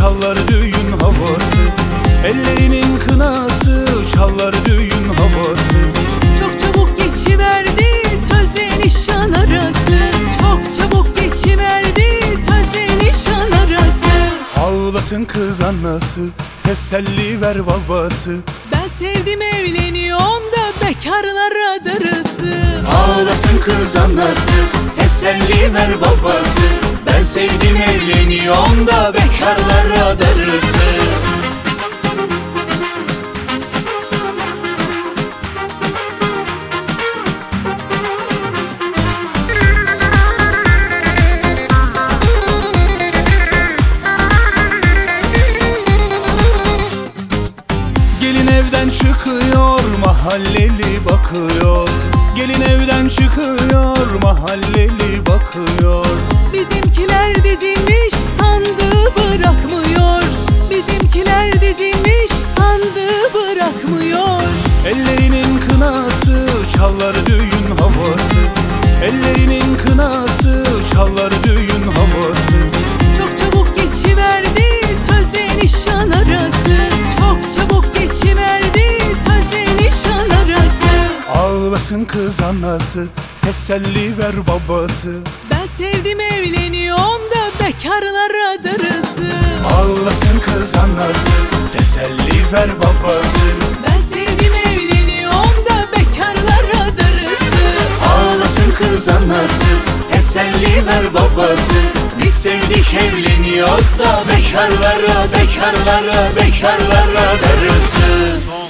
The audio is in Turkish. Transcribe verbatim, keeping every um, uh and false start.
çalar düğün havası. Ellerinin kınası çalar düğün havası. Çok çabuk geçiverdi sözle nişan arası. Çok çabuk geçiverdi sözle nişan arası. Ağlasın kız anası, teselli ver babası. Ben sevdim evleniyorum da bekarlara darısı. Ağlasın kız anası, teselli ver babası. Ben sevdim evleniyorum da bekarlara darısı. Gelin evden çıkıyor, mahalleli bakıyor. Gelin evden çıkıyor, mahalleli bakıyor. Bizimkiler dizilmiş sandığı bırakmıyor. Bizimkiler dizilmiş sandığı bırakmıyor. Ellerinin kınası çalar düğün havası. Ellerinin kınası çalar düğün havası. Çok çabuk geçiverdi sözle nişan arası. Çok çabuk geçiverdi sözle nişan arası. Ağlasın kız anası, teselli ver babası. Ben sevdim evleniyorum da bekarlara darısı. Ağlasın kız anası, teselli ver babası. Ben sevdim evleniyorum da bekarlara darısı. Ağlasın kız anası, teselli ver babası. Biz sevdik evleniyoruz da bekarlara, bekarlara, bekarlara darısı.